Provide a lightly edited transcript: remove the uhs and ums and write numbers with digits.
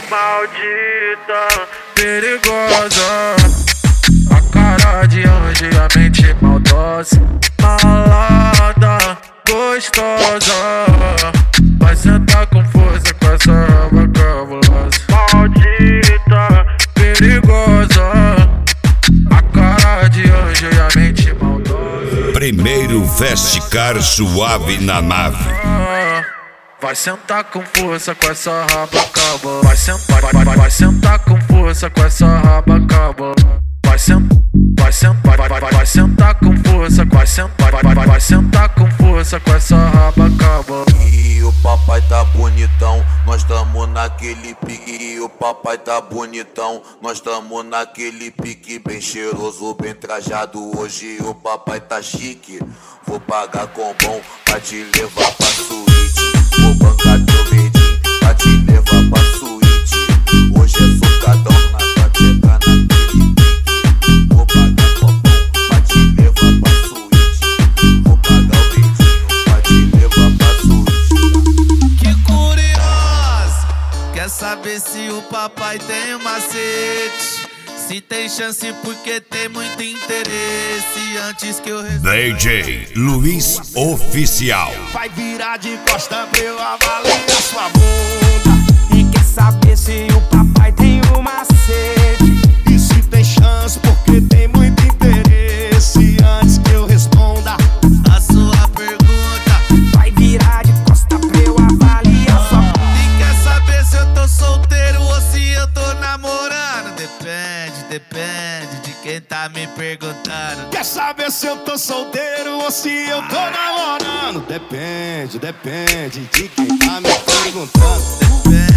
Maldita, perigosa, a cara de anjo e a mente maldosa. Malada, gostosa, vai sentar com força com essa raba cabulosa. Maldita, perigosa, a cara de anjo e a mente maldosa. Primeiro Vesticar suave na nave. Vai sentar com força com essa raba cabulosa. Vai sentar com força com essa raba cabulosa. Vai sentar com força, vai sentar com força com essa raba cabulosa. E o papai tá bonitão, nós tamo naquele pique. E o papai tá bonitão, nós tamo naquele pique. Bem cheiroso, bem trajado, hoje o papai tá chique. Vou pagar com bom pra te levar pra suíte. Vou bancar teu medinho pra te levar pra suíte. Hoje é socadão na tua naquele pique. Vou pagar com bom pra te levar pra suíte. Vou pagar o medinho pra te levar pra suíte. Que curioso, quer saber se o papai tem um macete? Se tem chance porque tem muito interesse. Antes que eu resolva, DJ Luiz Oficial. Vai virar de costa pra eu avaliar sua bunda. E quer saber se o papai tem um macete? E se tem chance porque tem muito interesse. Antes que eu responda a sua pergunta, vai virar de costa pra eu avaliar sua bunda. e quer saber se eu tô solteiro ou se eu tô namorando? Depende de quem tá me perguntando. Quer saber se eu tô solteiro ou se eu tô namorando? Depende de quem tá me perguntando. Depende